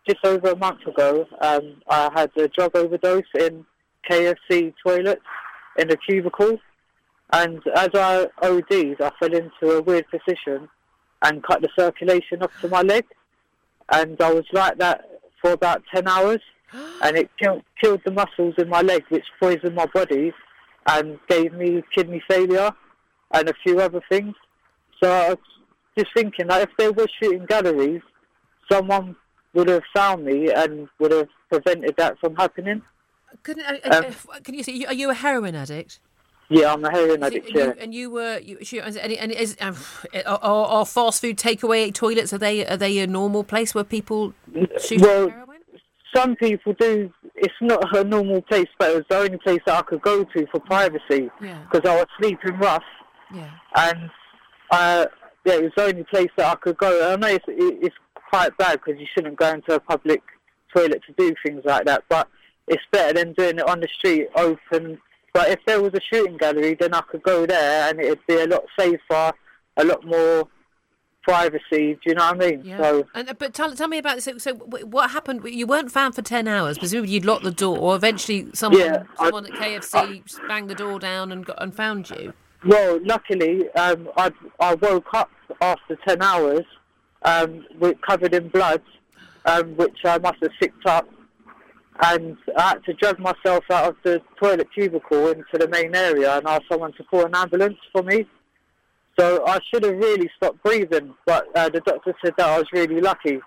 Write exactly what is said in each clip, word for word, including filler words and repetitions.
just over a month ago, um, I had a drug overdose in K F C toilets in a cubicle. And as I O D'd, I fell into a weird position and cut the circulation up to my leg. And I was like that for about ten hours. And it killed, killed the muscles in my leg, which poisoned my body and gave me kidney failure and a few other things. So I was just thinking that if there were shooting galleries, someone would have found me and would have prevented that from happening. Couldn't, uh, Um, uh, can you say, are you a heroin addict? Yeah, I'm a heroin Is it- addict, and you, yeah. and you were, you, shoot, and, and is, um, are, are fast food takeaway toilets, are they, are they a normal place where people shoot Well, heroin? some people do. It's not a normal place, but it was the only place that I could go to for privacy Yeah. because I was sleeping rough. Yeah. And uh, yeah, it was the only place that I could go. I know it's, it's quite bad because you shouldn't go into a public toilet to do things like that, but it's better than doing it on the street, open. But if there was a shooting gallery, then I could go there and it'd be a lot safer, a lot more privacy. Do you know what I mean? Yeah. So, And, uh, but tell, tell me about this. So, so w- what happened? You weren't found for ten hours. Presumably you'd locked the door, or eventually someone, Yeah, I- someone at K F C banged the door down and got and found you. well, luckily, um, I I woke up after ten hours, um, with covered in blood, um, which I must have sicked up, and I had to drag myself out of the toilet cubicle into the main area and ask someone to call an ambulance for me. So I should have really stopped breathing, but uh, the doctor said that I was really lucky.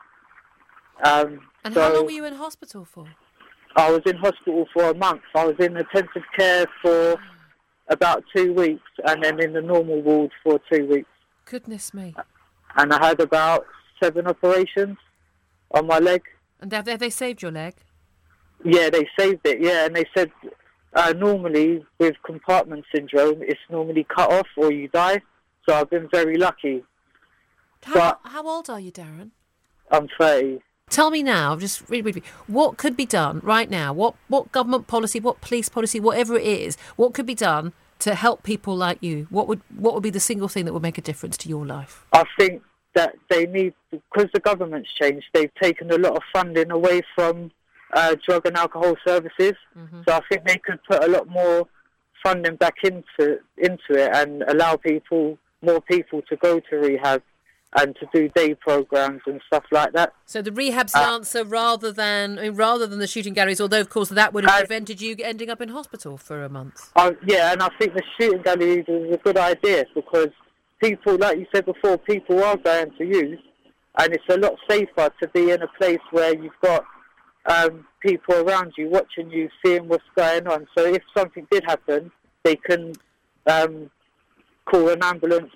Um, And so how long were you in hospital for? I was in hospital for a month. I was in intensive care for about two weeks and then in the normal ward for two weeks. Goodness me. And I had about seven operations on my leg. And have they, have they saved your leg? Yeah, they saved it, yeah. And they said uh, normally with compartment syndrome, it's normally cut off or you die. So I've been very lucky. How, But- how old are you, Darren? I'm thirty. Tell me now, just really, really, what could be done right now? What what government policy, what police policy, whatever it is, what could be done to help people like you? What would what would be the single thing that would make a difference to your life? I think that they need, because the government's changed, they've taken a lot of funding away from uh, drug and alcohol services. Mm-hmm. So I think they could put a lot more funding back into into it and allow people, more people to go to rehab and to do day programs and stuff like that. So the rehab's the Uh, answer rather than I mean, rather than the shooting galleries, although of course that would have Uh, prevented you ending up in hospital for a month. Uh, yeah, and I think the shooting galleries is a good idea because people, like you said before, people are going to use, and it's a lot safer to be in a place where you've got um, people around you watching you, seeing what's going on. So if something did happen, they can um, call an ambulance